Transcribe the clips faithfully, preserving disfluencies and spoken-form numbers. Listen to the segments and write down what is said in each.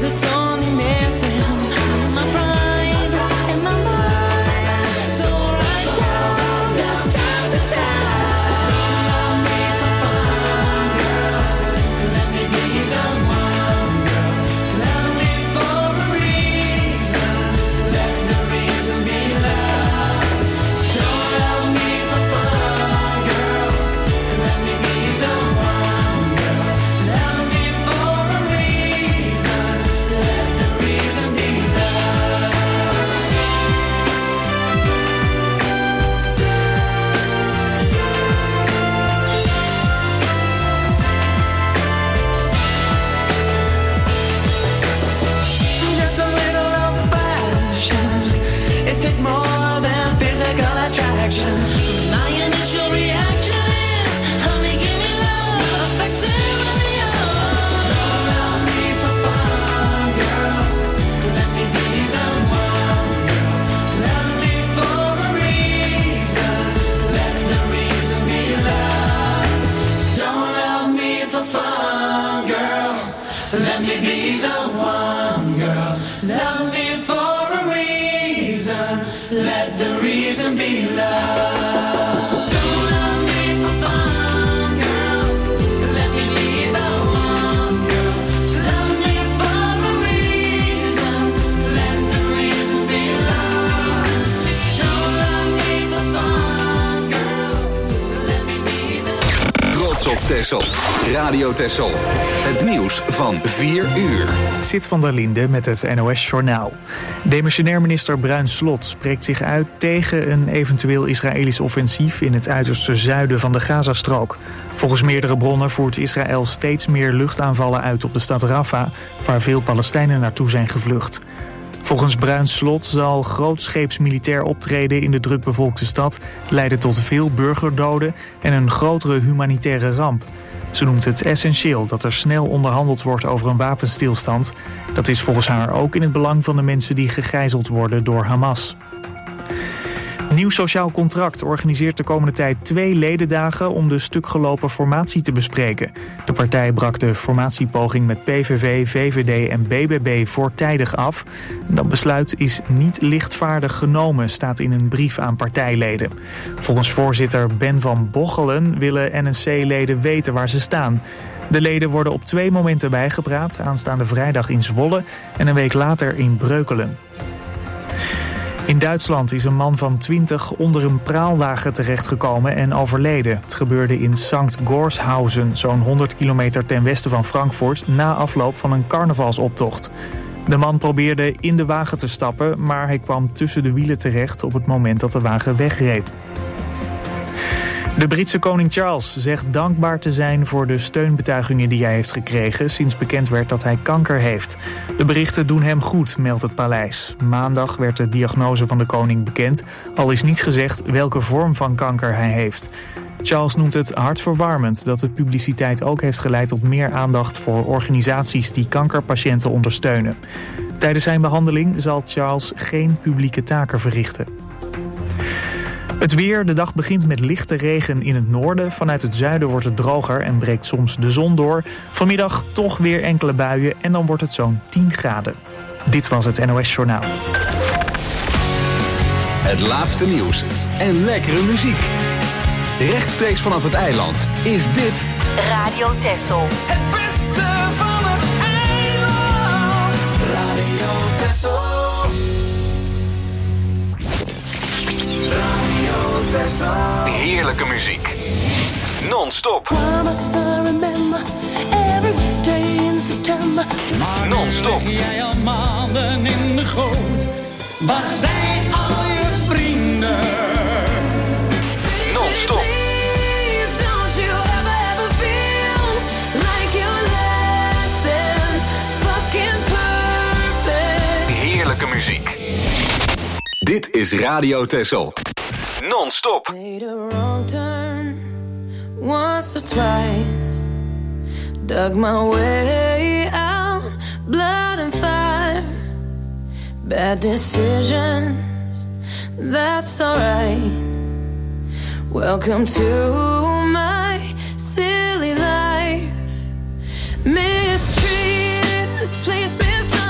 'cause it's only messing my pride and my mind. So right down, just time to time. My initial reaction is, honey, give me love, facsimile of. Don't love me for fun, girl. Let me be the one, girl. Love me for a reason. Let the reason be love. Don't love me for fun, girl. Let me be the one, girl. Love me for a reason. Let the reason be love. Don't love me for fun, girl. Let me be the one, girl. Love me for a reason. Let the reason be love. Don't love me for fun, girl. Let me be the... Trots op Texel. Radio Texel. Het nieuws van vier uur. Sit van der Linde met het N O S-journaal. Demissionair minister Bruins Slot spreekt zich uit tegen een eventueel Israëlisch offensief in het uiterste zuiden van de Gazastrook. Volgens meerdere bronnen voert Israël steeds meer luchtaanvallen uit op de stad Rafah, waar veel Palestijnen naartoe zijn gevlucht. Volgens Bruins Slot zal grootscheeps militair optreden in de drukbevolkte stad leiden tot veel burgerdoden en een grotere humanitaire ramp. Ze noemt het essentieel dat er snel onderhandeld wordt over een wapenstilstand. Dat is volgens haar ook in het belang van de mensen die gegijzeld worden door Hamas. Nieuw Sociaal Contract organiseert de komende tijd twee ledendagen om de stukgelopen formatie te bespreken. De partij brak de formatiepoging met P V V, V V D en B B B voortijdig af. Dat besluit is niet lichtvaardig genomen, staat in een brief aan partijleden. Volgens voorzitter Ben van Bochelen willen N S C-leden weten waar ze staan. De leden worden op twee momenten bijgepraat, aanstaande vrijdag in Zwolle en een week later in Breukelen. In Duitsland is een man van twintig onder een praalwagen terechtgekomen en overleden. Het gebeurde in Sankt Gorshausen, zo'n honderd kilometer ten westen van Frankfurt, na afloop van een carnavalsoptocht. De man probeerde in de wagen te stappen, maar hij kwam tussen de wielen terecht op het moment dat de wagen wegreed. De Britse koning Charles zegt dankbaar te zijn voor de steunbetuigingen die hij heeft gekregen sinds bekend werd dat hij kanker heeft. De berichten doen hem goed, meldt het paleis. Maandag werd de diagnose van de koning bekend, al is niet gezegd welke vorm van kanker hij heeft. Charles noemt het hartverwarmend dat de publiciteit ook heeft geleid tot meer aandacht voor organisaties die kankerpatiënten ondersteunen. Tijdens zijn behandeling zal Charles geen publieke taken verrichten. Het weer, de dag begint met lichte regen in het noorden. Vanuit het zuiden wordt het droger en breekt soms de zon door. Vanmiddag toch weer enkele buien en dan wordt het zo'n tien graden. Dit was het N O S-journaal. Het laatste nieuws en lekkere muziek. Rechtstreeks vanaf het eiland is dit Radio Texel. Het beste van het eiland. Radio Texel. heerlijke muziek. Non-stop. Non-stop. Jij al maanden in de goot. Waar zijn al je vrienden? Non-stop. Heerlijke muziek. Dit is Radio Texel. Non-stop. Made a wrong turn once or twice. Dug my way out, blood and fire. Bad decisions, that's alright. Welcome to my silly life. Mistreated, this place mistreated.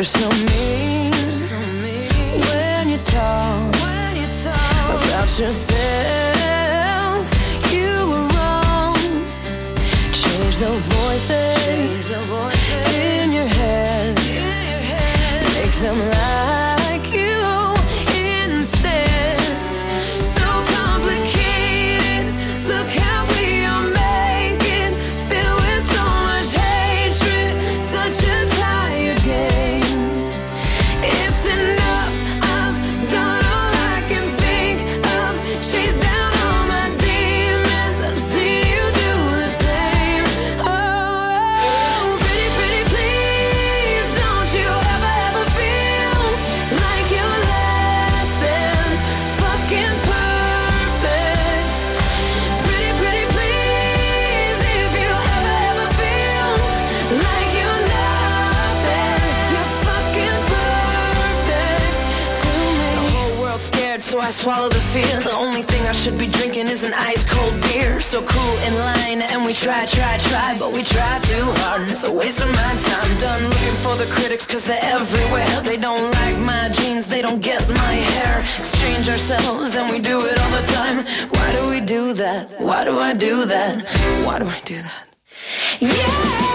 so mean when you talk about yourself. You were wrong. Change the voices in your head. Make them like you instead. So complicated. Look how we are making. Filled with so much hatred. Such a tired game. It's enough. I've done all I can think of. Chase down all my demons. I've seen you do the same. Oh, pretty, pretty, please. Don't you ever, ever feel like you're less than fucking perfect. Pretty, pretty, please. If you ever, ever feel like you're nothing, you're fucking perfect to me. The whole world's scared, so I swallow the fear. The only thing I should be drinking is an ice cold beer. So cool in line, and we try, try, try, but we try too hard, and it's a waste of my time. Done looking for the critics, cause they're everywhere. They don't like my jeans, they don't get my hair. Exchange ourselves, and we do it all the time. Why do we do that? Why do I do that? Why do I do that? Yeah!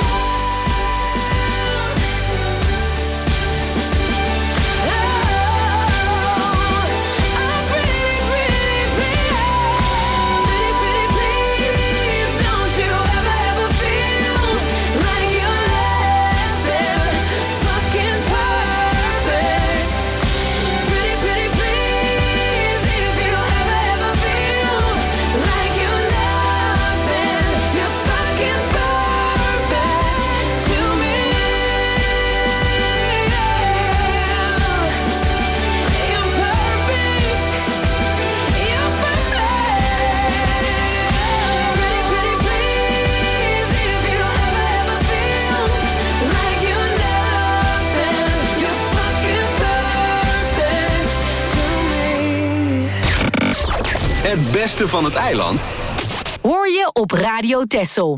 Het beste van het eiland hoor je op Radio Texel.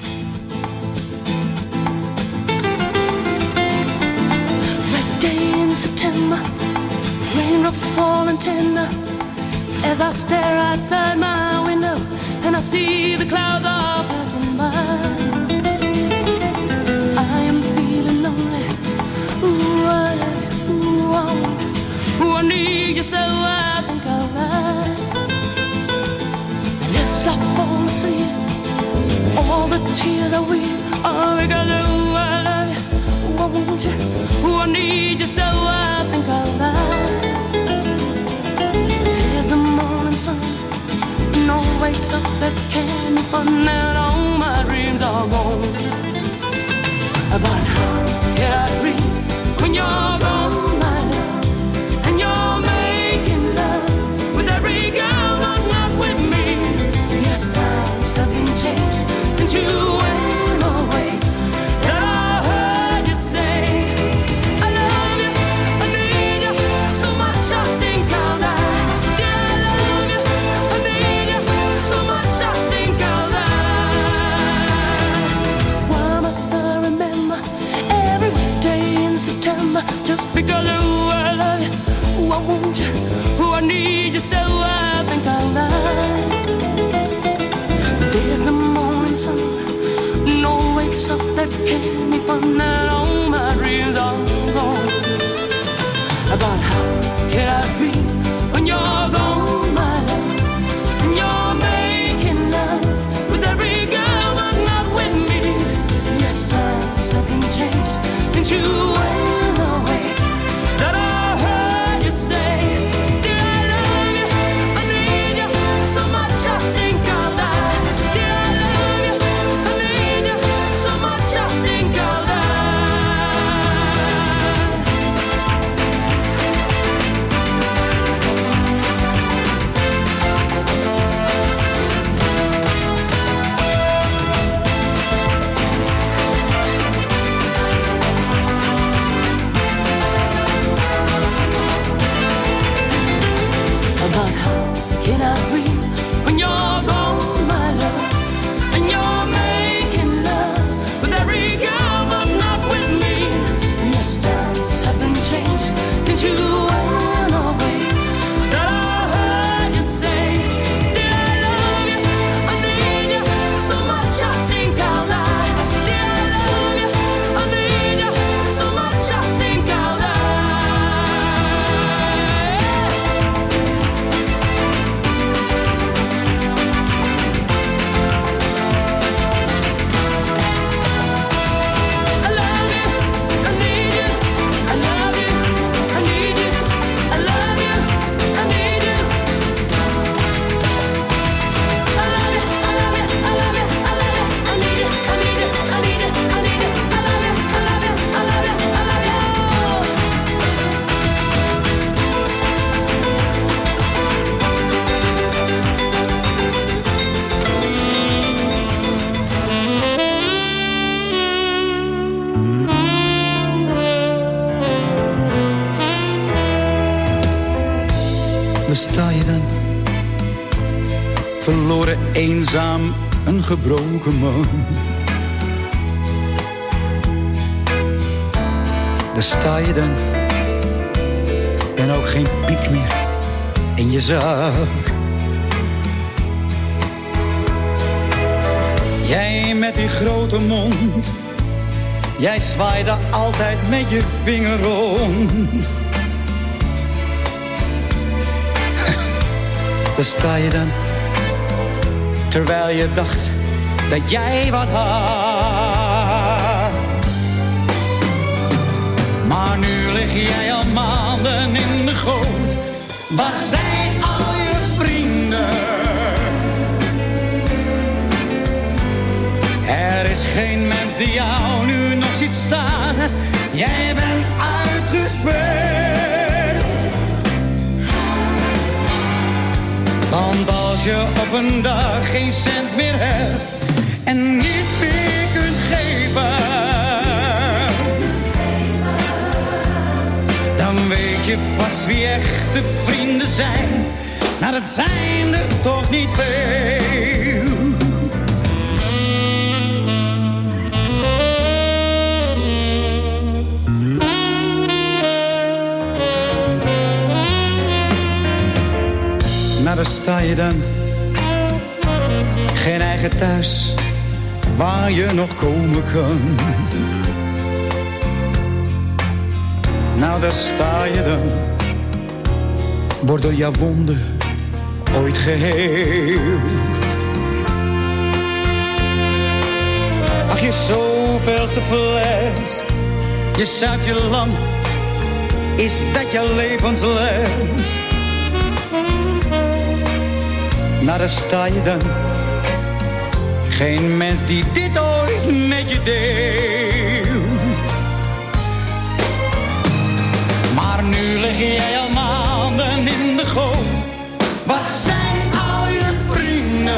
Red day in September, raindrops falling tender. As I stare outside my window and I see the clouds are passing by. I am feeling lonely. Ooh, I love you. Ooh, I want you. Ooh, I need you so I think I'll lie. And as I fall asleep, all the tears I weep are because of ooh, I love you. Ooh, I want you. Ooh, I need you so I think I'll lie. There's the morning sun, no wakes up that can be fun, and all my dreams are gone. But how can I dream when you're gone, my love, and you're making love with every girl, but not with me? Yes, times have been changed since you went away. And Daar sta je dan, verloren, eenzaam, een gebroken man. Daar sta je dan, en ook geen piek meer in je zak. Jij met die grote mond, jij zwaaide altijd met je vinger rond. Daar sta je dan, terwijl je dacht dat jij wat had. Maar nu lig jij al maanden in de goot. Waar zijn al je vrienden? Er is geen mens die jou nu nog ziet staan. Jij bent uitgespeeld. Want als je op een dag geen cent meer hebt en niets meer kunt geven, dan weet je pas wie echte vrienden zijn. Nou, dat zijn er toch niet veel. Nou, daar sta je dan, geen eigen thuis waar je nog komen kan. Nou, daar sta je dan, wordt door jouw wonden ooit geheeld. Ach, je zoveelste fles, je zuipt je lam, is dat jouw levensles? Nou, daar sta je dan, geen mens die dit ooit met je deelt. Maar nu lig jij al maanden in de goot. Waar zijn al je vrienden?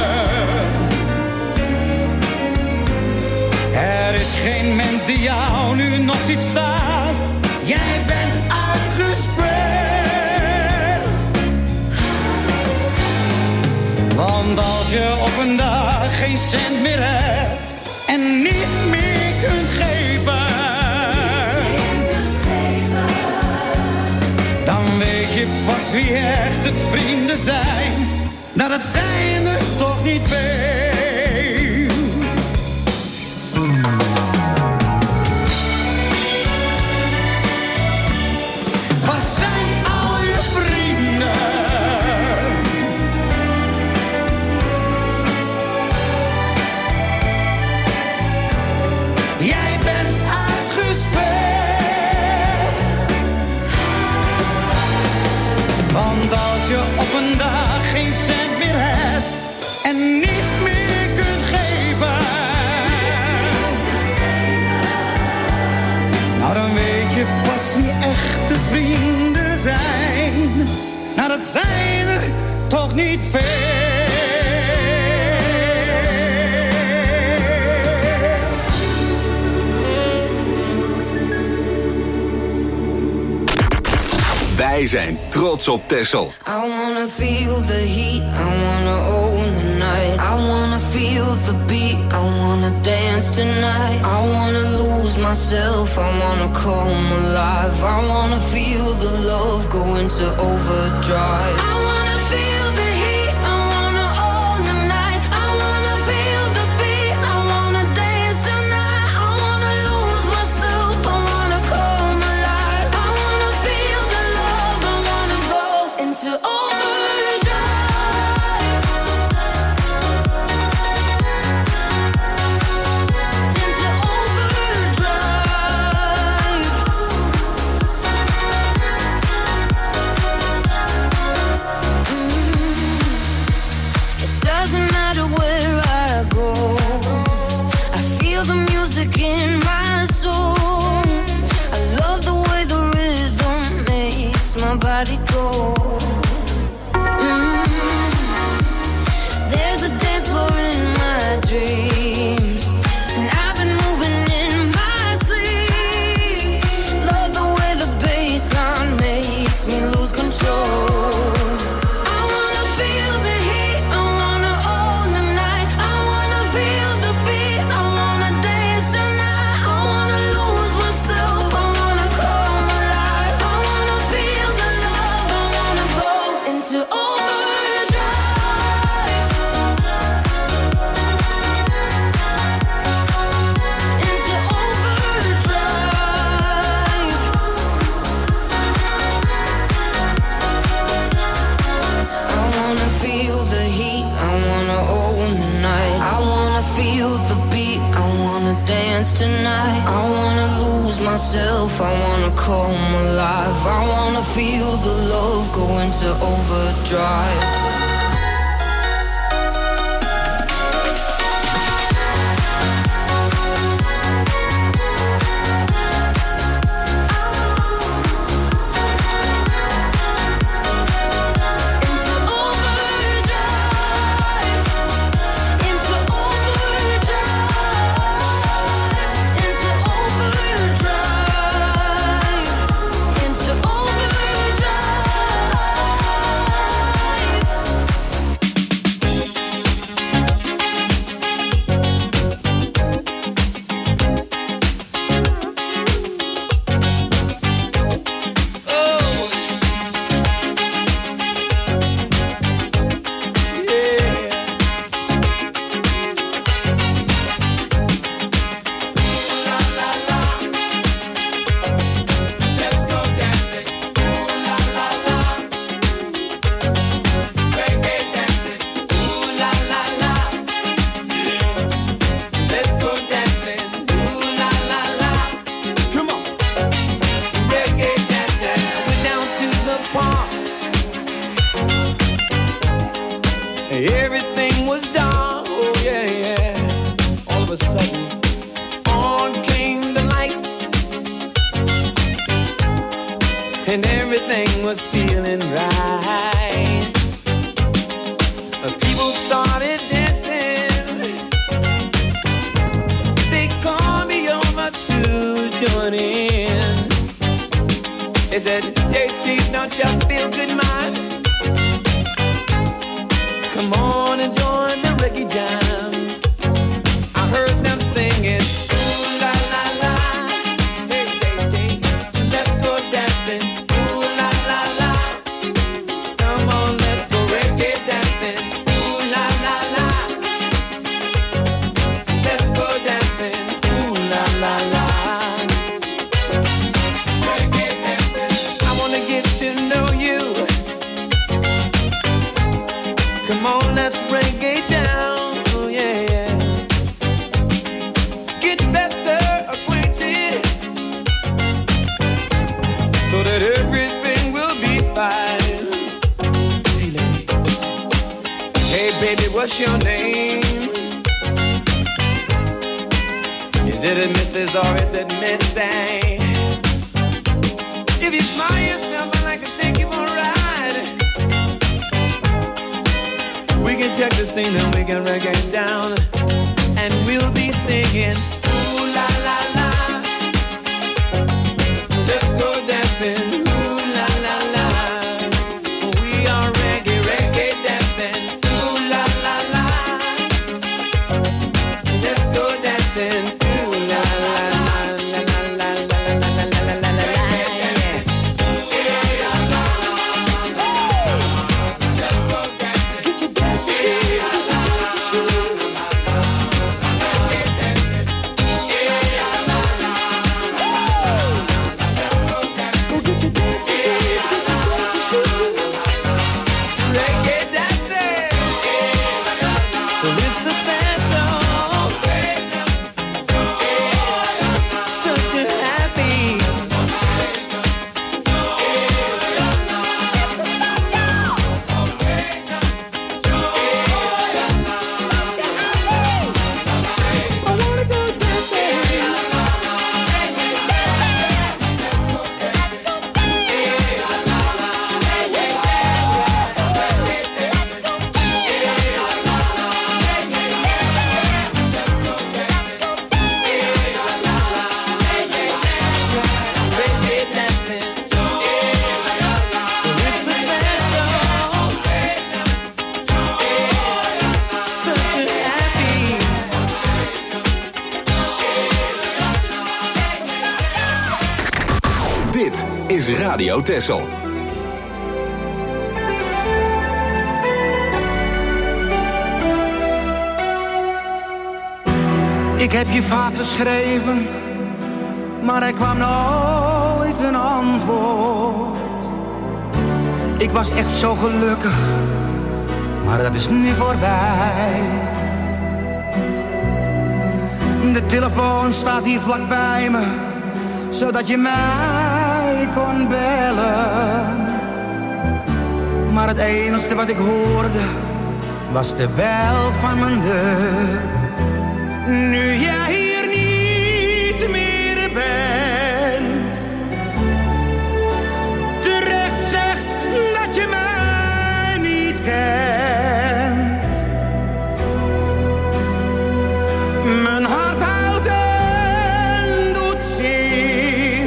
Er is geen mens die jou nu nog ziet staan. Jij bent uitgespeeld. Want als je op een dag geen cent meer hebt en niets meer kunt geven, dan weet je pas wie echte vrienden zijn. Nou, dat zijn er toch niet veel. Waar zijn al je vrienden? Jij bent uitgespeeld. Want als je op een dag geen cent meer hebt en niets meer kunt geven, nou, dan weet je pas wie echte vrienden zijn. Nou, dat zijn er toch niet veel. Wij zijn trots op Texel. I wanna feel the heat, I wanna own the night. I wanna feel the beat, I wanna dance tonight. I wanna lose myself, I wanna come alive. I wanna feel the love go into overdrive. I wanna feel the heat, I wanna own the night. I wanna feel the beat, I wanna dance tonight. I wanna lose myself, I wanna come alive. I wanna feel the love, I wanna go into overdrive. Into overdrive. Mm. It doesn't matter where I go, I feel the music in my soul. I love the way the rhythm makes my body go. Mm. There's a dance floor in my dreams, and I've been moving in my sleep. Love the way the bassline makes me lose control. the beat, I wanna dance tonight. I wanna lose myself, I wanna come alive. I wanna feel the love go into overdrive. Everything was dark, oh yeah, yeah. All of a sudden, on came the lights, and everything was feeling right. The people started dancing. They called me over to join in. They said, J T, don't you feel good, man? Come on and join the reggae jam. I heard them singing, ooh la la la, hey hey hey, let's go dancing, ooh la la la. Come on, let's go reggae dancing, ooh la la la. Let's go dancing, ooh la la la. Reggae dancing. I wanna get to know you. Come on, let's reggae down, oh yeah, yeah. Get better acquainted, so that everything will be fine. Hey lady, hey baby, what's your name? Is it a Missus or is it Missy? If you smile yourself, I'd like to take you for a ride. We can check the scene and we can reggae down, and we'll be singing, ooh la la la. Let's go dancing, ooh la la la. We are reggae, reggae dancing, ooh la la la. Let's go dancing, ooh la la la la la la la la la la la. is Radio Texel. Ik heb je vaak geschreven, maar er kwam nooit een antwoord. Ik was echt zo gelukkig, maar dat is nu voorbij. de telefoon staat hier vlak bij me, zodat je mij kon bellen. Maar het enigste wat ik hoorde was de bel van mijn deur. Nu jij hier niet meer bent, terecht zegt dat je mij niet kent. Mijn hart houdt en doet zeer.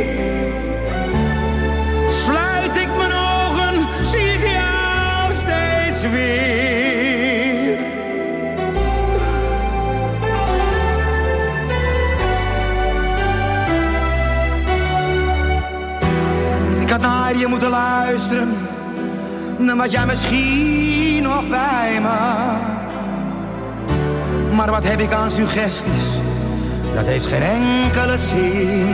Sluit ik mijn ogen, zie ik jou steeds weer. Ik had naar je moeten luisteren, dan was jij misschien nog bij me. Maar wat heb ik aan suggesties, dat heeft geen enkele zin.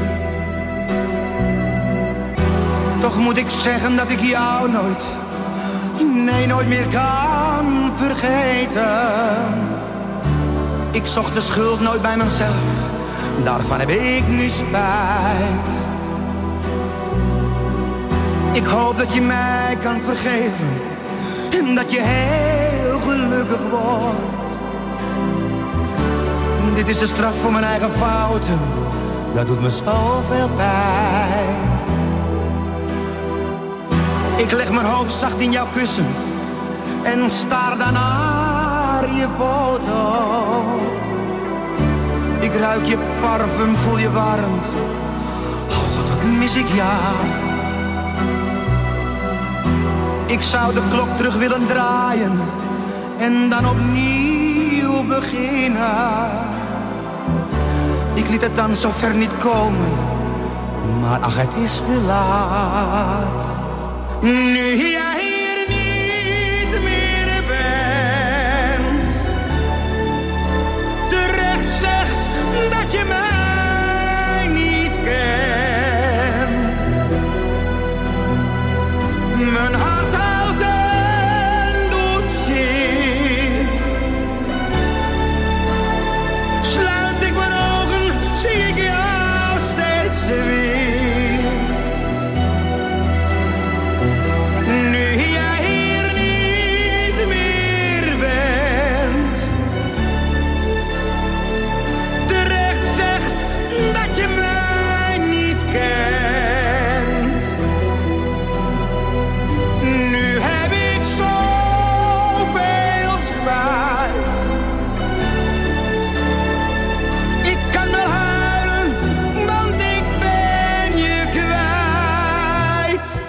Toch moet ik zeggen dat ik jou nooit, nee nooit meer kan vergeten. Ik zocht de schuld nooit bij mezelf, daarvan heb ik nu spijt. Ik hoop dat je mij kan vergeven en dat je heel gelukkig wordt. Dit is de straf voor mijn eigen fouten, dat doet me zoveel pijn. Ik leg mijn hoofd zacht in jouw kussen en staar dan naar je foto. Ik ruik je parfum, voel je warmte. Oh God, wat mis ik jou. Ik zou de klok terug willen draaien en dan opnieuw beginnen. Ik liet het dan zo ver niet komen, maar ach, het is te laat. Nu jij hier niet meer bent, terecht zegt dat je mij niet kent. Mijn hart houdt en doet zeer. Sluit ik mijn ogen, zie ik jou steeds weer. Nu jij hier niet meer bent, terecht zegt dat je mij niet kent. Nu heb ik zoveel spijt. Ik kan wel huilen, want ik ben je kwijt.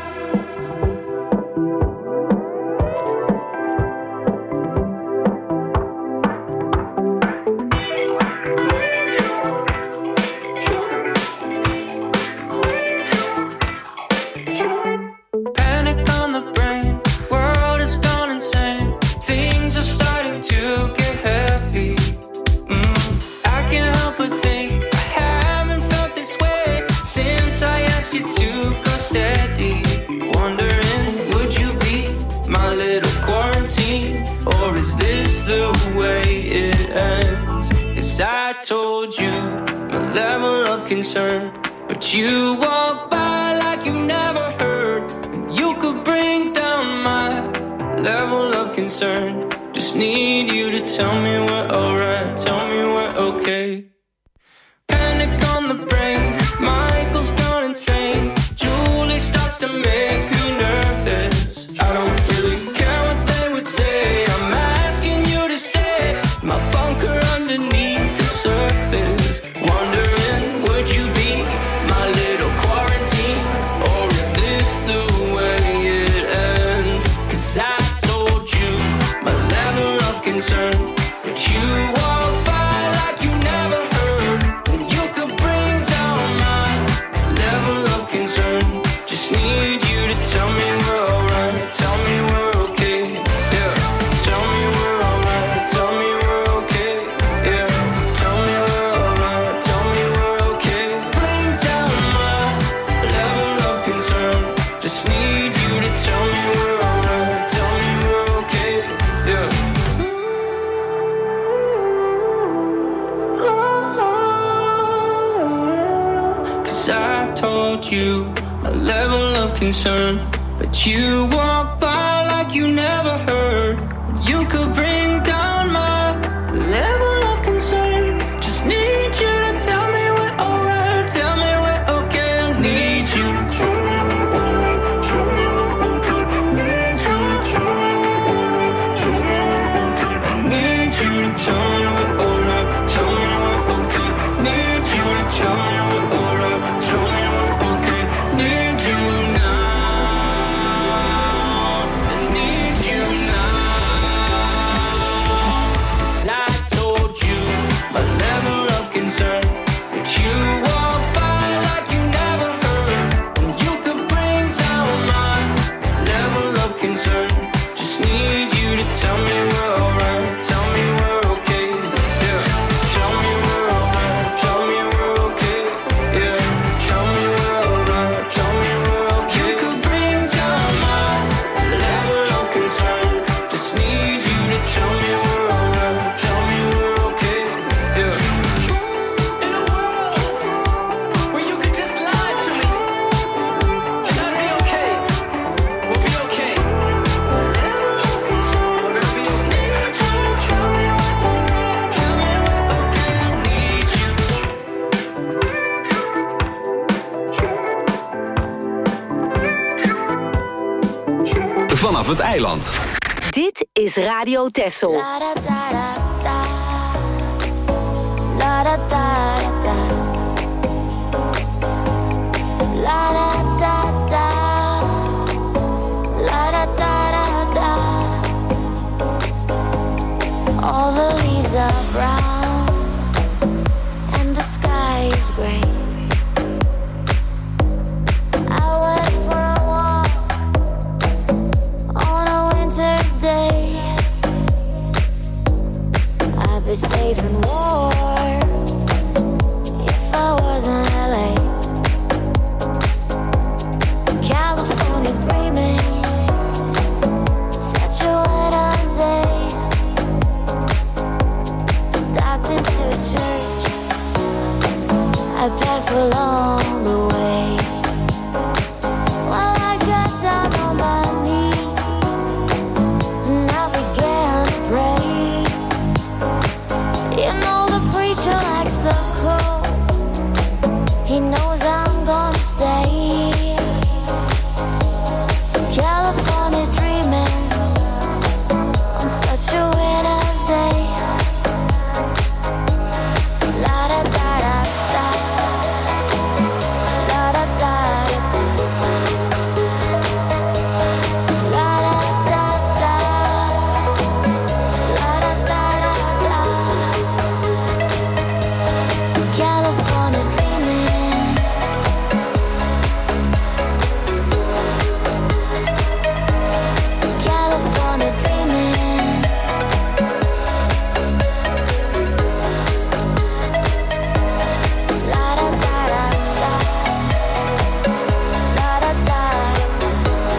Panic on the brain, world has gone insane. Things are starting to get heavy. Mm, I can't help but think I haven't felt this way since I asked you to go steady. Wondering, would you be my little quarantine, or is this the way it ends? 'Cause I told you my level of concern, but you walk by like you never heard. You could bring down my level of concern. Just need you to tell me we're alright, tell me we're okay. Panic on the brain, Michael's gone insane. Julie starts to make me nervous. I don't really care what they would say. I'm asking you to stay, my bunker underneath the surface. Wondering, would you be my little quarantine, or is this the way it ends? 'Cause I told you my level of concern, but you walk by like you never heard. And you could bring down my level of concern. Just need you to tell me we're alright, tell me we're okay. Yeah, tell me we're alright, tell me we're okay. Yeah, tell me we're alright, tell me we're okay. Bring down my level of concern. Just need you to tell me we're alright, tell me we're okay. Yeah. concern. But you walk by like you never heard. You could bring down my level of concern. Just need you to tell me we're alright. Tell me we're okay. I need you. I need you to tell me we're alright. Tell me we're okay. Need you to tell me we're alright. Tell me we're okay. Need you now. I need you now. 'Cause I told you my level of concern. But you walk by like you never heard. And you could bring down my level of concern. Just need you to tell me we're alright. Tell me we're okay. Yeah. Tell me we're alright. Tell me we're okay. Yeah. Tell me we're alright. Tell me we're okay. You could bring down my level of concern. Just need you to tell me we're alright. Tell me we're okay. Yeah. In a world where you could just lie to me and I'd be okay. We'll be okay. Level of concern. We're gonna be okay. Tell me we're alright. Tell me we're okay. I need you. Vanaf het eiland. Dit is Radio Texel. La da da da da. La da da da. La da da da. La da da da da. All the leaves are brown and the sky is gray. I went for a walk on a winter's day. I'd be safe and warm if I was in L A. California dreaming, such a winter's day. Stopped into a church, I passed along the way. Well, I got down on my knees and I began to pray. You know the preacher likes the cold. He knows I'm gonna stay. California dreaming on such a winter's day. La da da da da. La da da da. La da da da. La da da da da. California dreaming. California dreaming. La da da da da. La da da da.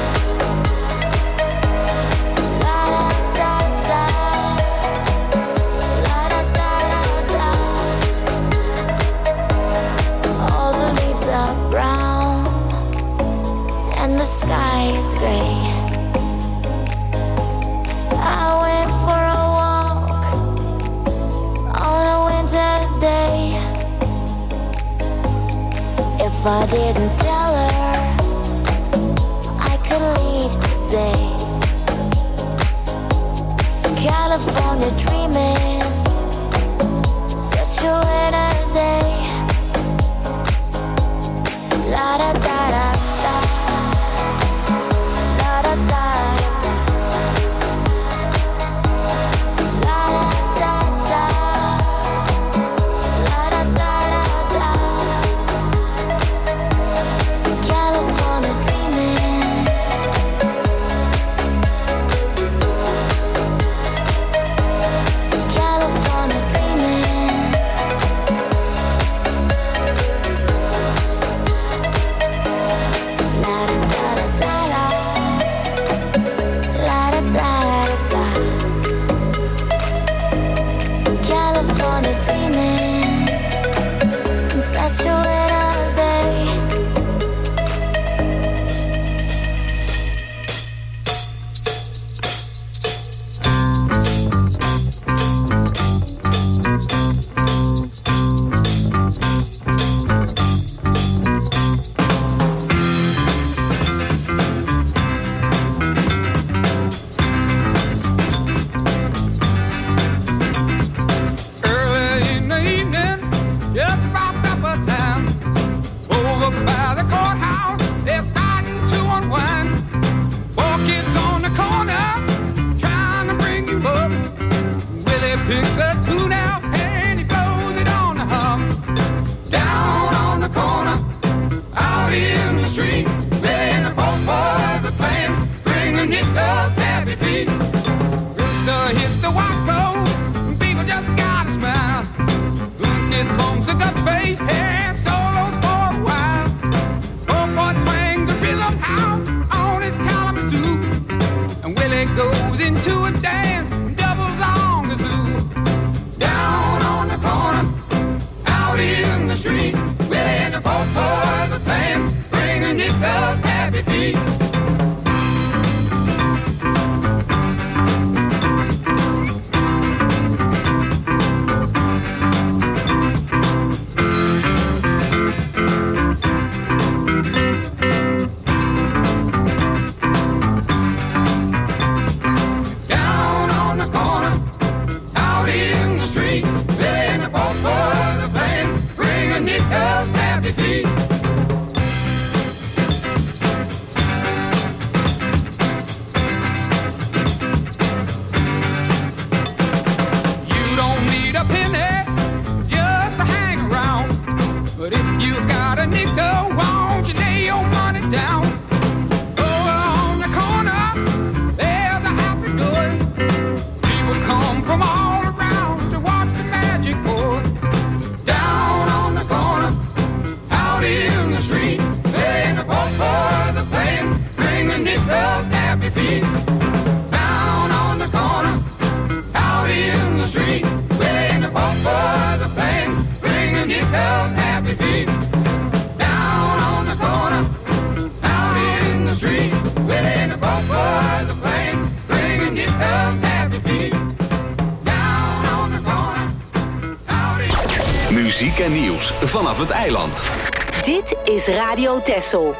La da da da. La da da da da. All the leaves are brown and the sky is gray. I went for a walk on a winter's day. If I didn't tell her I could leave today. California dreaming, such a winter's day. La da da da da. La da da da. La da da da. La da da da da. California dreaming. yourself happy feet. Down on the corner, out in the street, Willie and the Pope Boys are playing, bringing yourself happy feet. Down on the corner, out in the street, Willie and the Pope Boys are playing, bringing yourself happy feet. Down on the corner, out in... Muziek en nieuws vanaf het eiland. Dit is Radio Texel.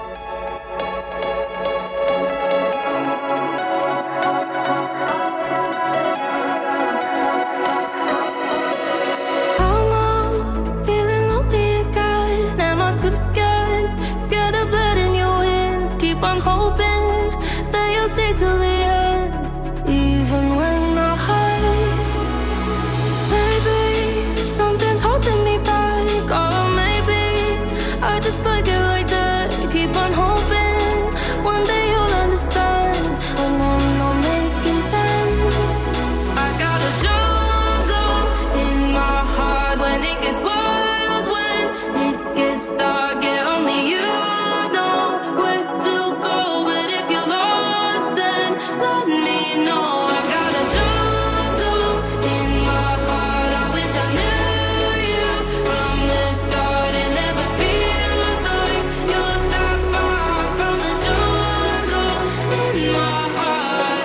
Just like it like that, keep on hoping one day you'll understand when I'm not making sense. I got a jungle in my heart when it gets wild, when it gets dark, yeah, only you know where to go. But if you're lost, then let me know. I got a jungle in my heart, I wish I knew you from the start. It never feels like you're that far from the jungle in my heart.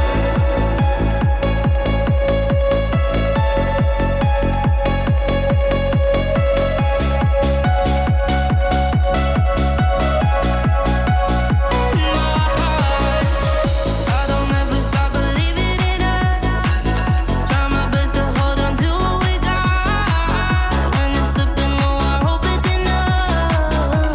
In my heart, I don't ever stop believing in us. Try my best to hold on to what we got. When it's slipping, oh, I hope it's enough.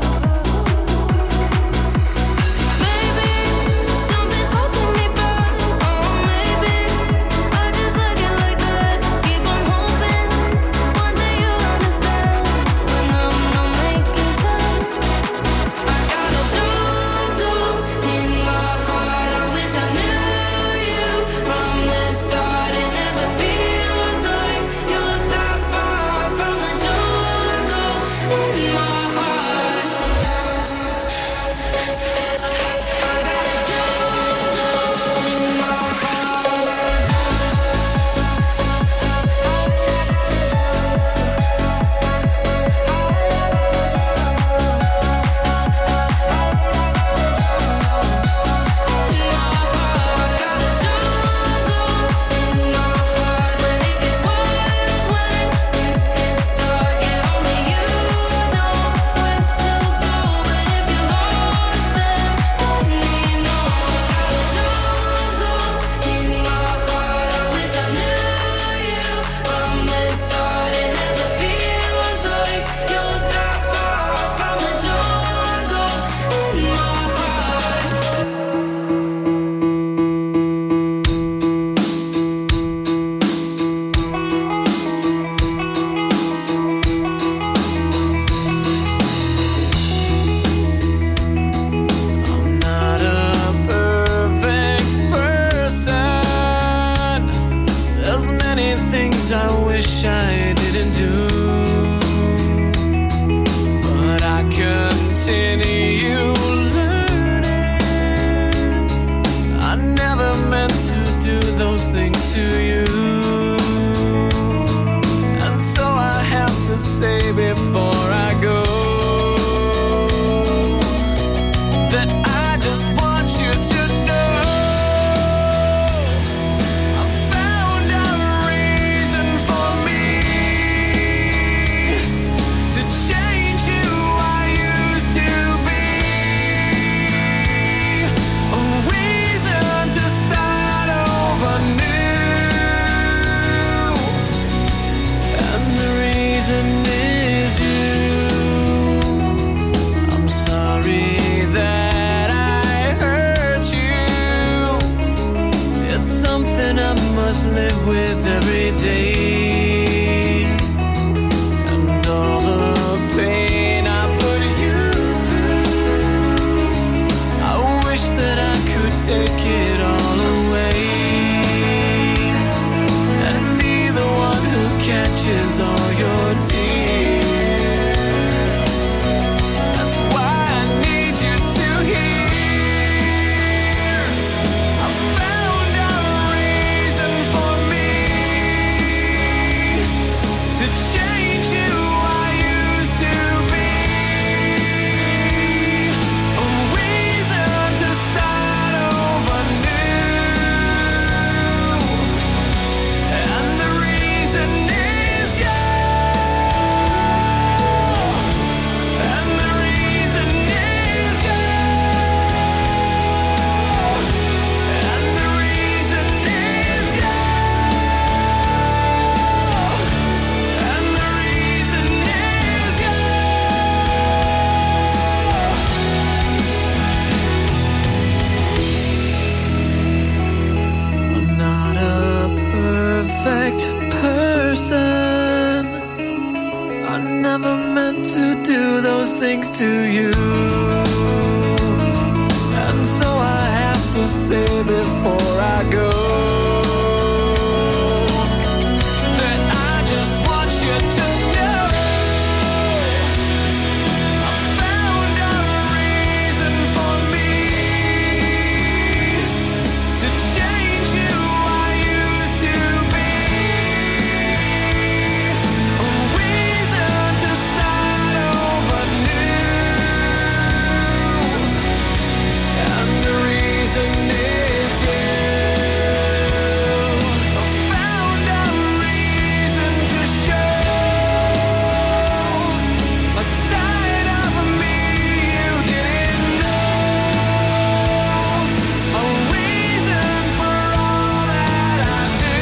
Maybe something's holding me back. Oh, maybe I just like it like that. Keep on hoping one day you'll understand when I'm not making sense. I got a jungle in my heart. I wish I knew you from the start. It never feels like you're that far from the jungle in my heart. I got a jungle in my I'm not a perfect person. There's many things I wish I didn't do, but I continue learning. I never meant to do those things to you, and so I have to say before I go that I just want you to know I found a reason for me to change who I used to be, a reason to start over new, and the reason is you. I'm sorry that I hurt you. It's something I must live with every day, and all the pain I put you through, I wish that I could take it all away and be the one who catches all your tears. That's why I need you to hear those things to you. And so I have to say before I go that I just want you to know I found a reason for me to change who I used to be. A reason to start over new. And the reason is you. I found a reason to show a side of me you didn't know. A reason for all that I do.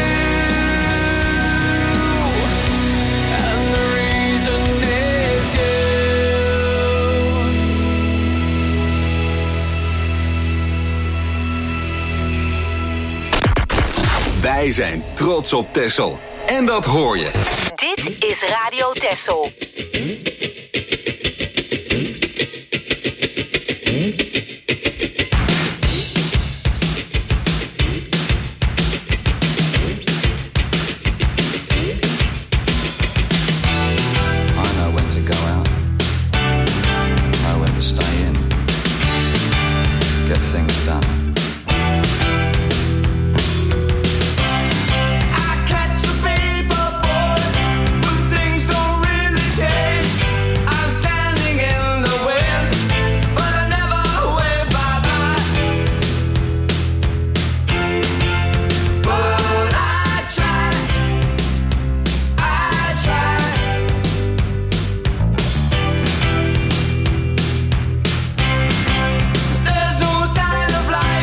And the reason is you. Wij zijn trots op Texel. En dat hoor je. Dit is Radio Texel. I know when to go out, know when to stay in, get things done. I catch a paper boy when things don't really change. I'm standing in the wind, but I never wave bye-bye. But I try, I try. There's no sign of life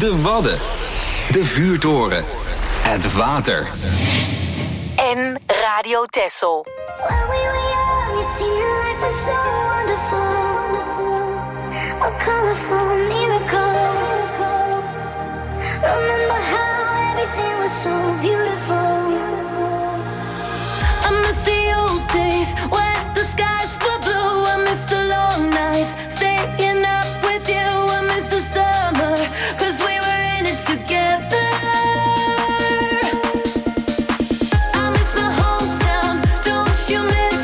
De Wadden. De vuurtoren. Het water. En Radio Texel. When we were young, it seemed that life was so wonderful. A colorful miracle. Remember how everything was so beautiful. I miss the old days when the skies were blue. I miss the long nights, staying up with you. I miss the summer, 'cause we were in it together. I miss my hometown, don't you miss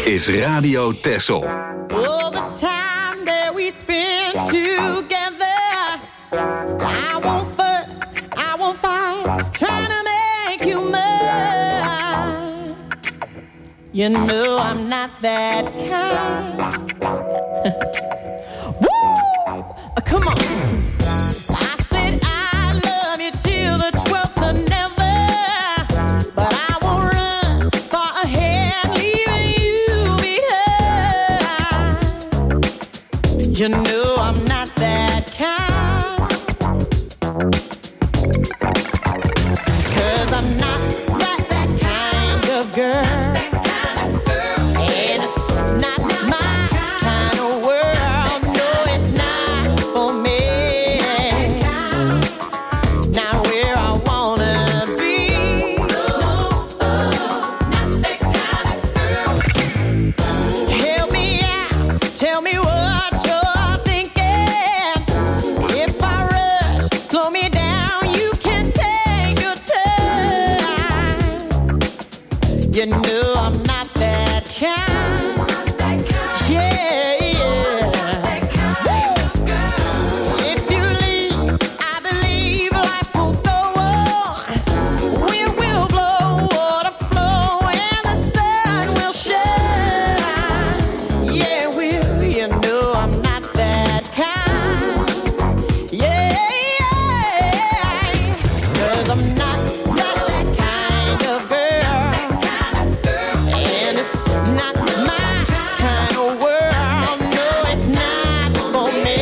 is Radio Texel. All the time that we spend together, I won't fuss, I won't fight, trying to make you mine. You know I'm not that kind. Woo! Come on. I said I love you till the twelfth of never, but I won't run far ahead, leaving you behind. You know I'm not that kind, 'cause I'm not that, that kind of girl. And it's not my kind of world. No, it's not for me. Not where I wanna be. Help me out, tell me what you're thinking. If I rush, slow me down, you can take your time. You know I'm not that kind. Yeah, yeah. If you leave, I believe life will go on. Wind will blow, water flow, and the sun will shine. Yeah, will, you know I'm not that kind. Yeah, yeah. 'Cause I'm not that kind of girl. And it's not my kind of world. No, it's not for me.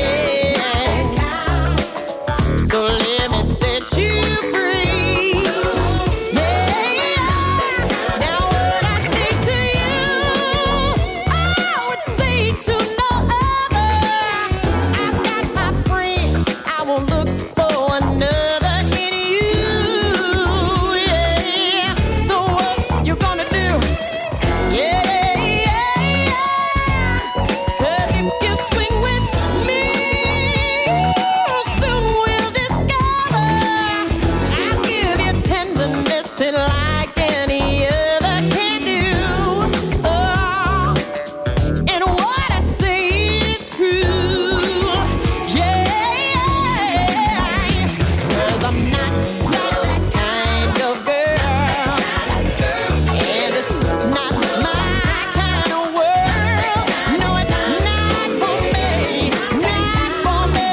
So let me set you free. Yeah. Now what I say to you, I would say to no other. I've got my friends, I won't look for another in you. Yeah. So what you gonna do? Yeah, yeah, yeah. 'Cause if you swing with me, soon we'll discover I'll give you tenderness and like any other can do. Oh, and what I say is true. Yeah, 'cause I'm not that kind of girl. And it's not my kind of world. No, it's not for me, not for me.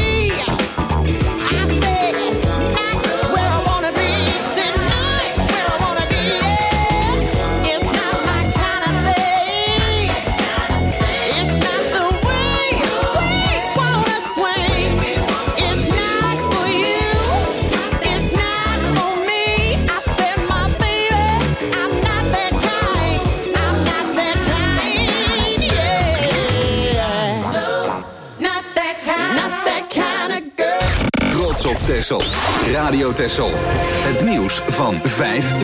I said, not where I wanna be, said not where I wanna be. Yeah. It's not my kind of thing. It's not the way we wanna swing. It's not for you. It's not for me. I said, my baby, I'm not that kind. I'm not that kind. Yeah. Not that kind. Not that kind of girl. Trots op Texel. Radio Texel. Het nieuws van vijf